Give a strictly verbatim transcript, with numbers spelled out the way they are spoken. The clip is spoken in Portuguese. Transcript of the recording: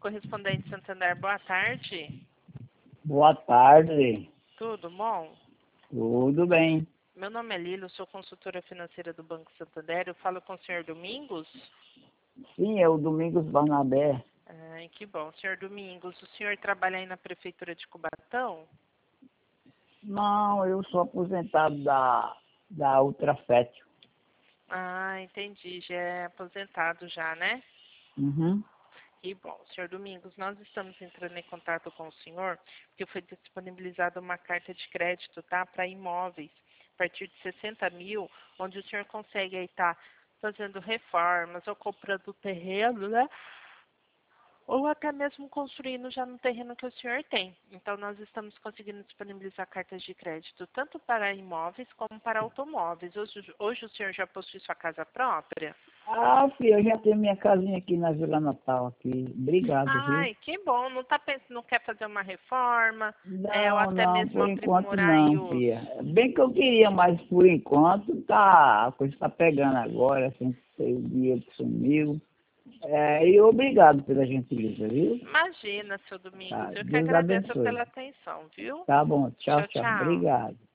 Correspondente Santander, boa tarde. Boa tarde, Tudo bom? tudo bem? Meu nome é Lilo, sou consultora financeira do Banco Santander. Eu falo com o senhor Domingos? Sim, é o Domingos Barnabé. Ai, que bom. Senhor Domingos, o senhor trabalha aí na Prefeitura de Cubatão? Não, eu sou aposentado da, da Ultrafet. Ah, entendi. Já é aposentado já, né? Uhum. Que bom. Senhor Domingos, nós estamos entrando em contato com o senhor porque foi disponibilizada uma carta de crédito, tá? Para imóveis, a partir de sessenta mil, onde o senhor consegue aí estar fazendo reformas ou comprando terreno, né? Ou até mesmo construindo já no terreno que o senhor tem. Então, nós estamos conseguindo disponibilizar cartas de crédito tanto para imóveis como para automóveis. Hoje, hoje o senhor já possui sua casa própria? Ah, filho, eu já tenho minha casinha aqui na Vila Natal aqui. Obrigado, viu? Ai, que bom. Não tá pensando, não quer fazer uma reforma, é, ou Não, até não, mesmo por enquanto aprimorar aí não, os... filha. Bem que eu queria, mas por enquanto tá, a coisa está pegando agora, assim, o dinheiro que sumiu. É, e obrigado pela gentileza, viu? Imagina, seu Domingos. Tá, Eu que Deus agradeço abençoe. pela atenção, viu? Tá bom, tchau, Tchau, tchau. tchau. Obrigado.